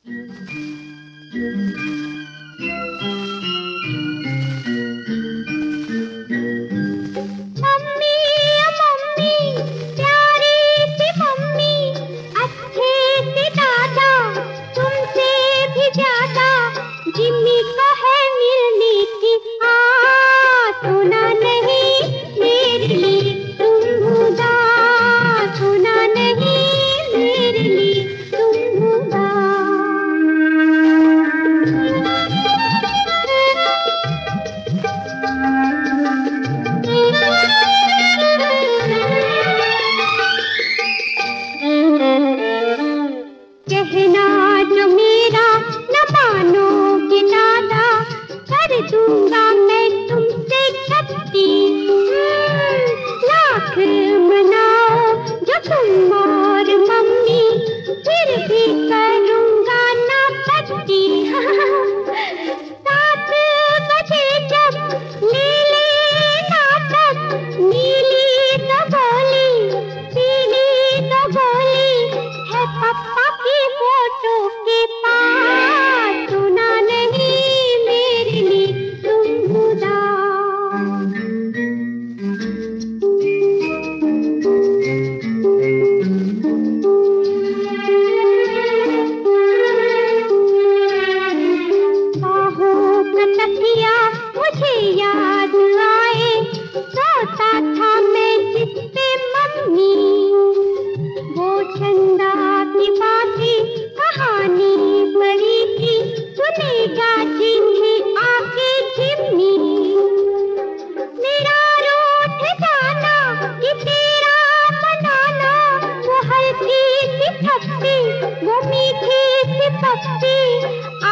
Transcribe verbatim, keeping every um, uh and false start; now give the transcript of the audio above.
दूंगा मैं तुमसे छत्ती लाख मनाओ जो तुम और मम्मी, फिर भी करूंगा ना पत्ती। सात बजे जब ले लेना तब नीली तो गोली, पीली तो गोली है पप्पा की फोटो के पास। सुना नहीं मेरे लिए तुम उदास। बाहों का तकिया मुझे याद आए, सोता था मैं जिस पे मम्मी, वो चंदा की बातें कहानी बड़ी थी, सुनेगा जिन्हें आके जिम्मी। मेरा रूठ जाना कि तेरा बनाना, वो हल्की सी थप्पी, वो मीठी सी पप्पी